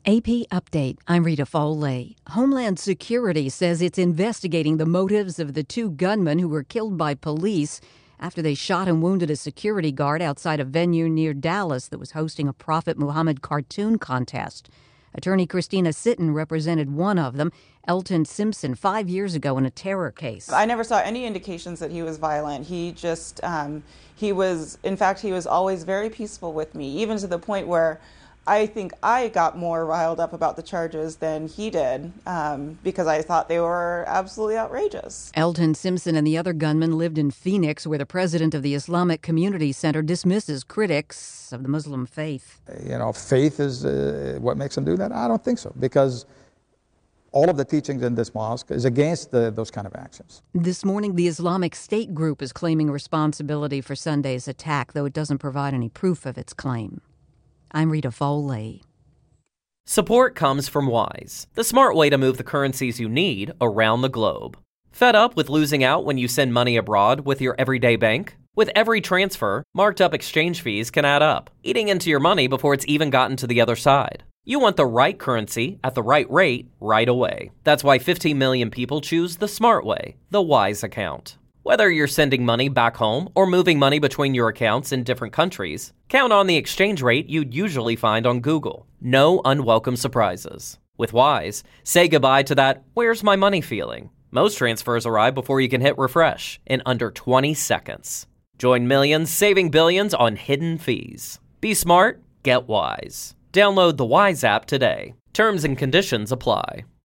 AP Update. I'm Rita Foley. Homeland Security says it's investigating the motives of the two gunmen who were killed by police after they shot and wounded a security guard outside a venue near Dallas that was hosting a Prophet Muhammad cartoon contest. Attorney Christina Sitton represented one of them, Elton Simpson, 5 years ago in a terror case. I never saw any indications that he was violent. He was always very peaceful with me, even to the point where I think I got more riled up about the charges than he did because I thought they were absolutely outrageous. Elton Simpson and the other gunman lived in Phoenix, where the president of the Islamic Community Center dismisses critics of the Muslim faith. Faith is what makes them do that? I don't think so, because all of the teachings in this mosque is against those kind of actions. This morning, the Islamic State group is claiming responsibility for Sunday's attack, though it doesn't provide any proof of its claim. I'm Rita Foley. Support comes from Wise, the smart way to move the currencies you need around the globe. Fed up with losing out when you send money abroad with your everyday bank? With every transfer, marked up exchange fees can add up, eating into your money before it's even gotten to the other side. You want the right currency at the right rate right away. That's why 15 million people choose the smart way, the Wise account. Whether you're sending money back home or moving money between your accounts in different countries, count on the exchange rate you'd usually find on Google. No unwelcome surprises. With Wise, say goodbye to that "where's my money" feeling. Most transfers arrive before you can hit refresh in under 20 seconds. Join millions saving billions on hidden fees. Be smart, get Wise. Download the Wise app today. Terms and conditions apply.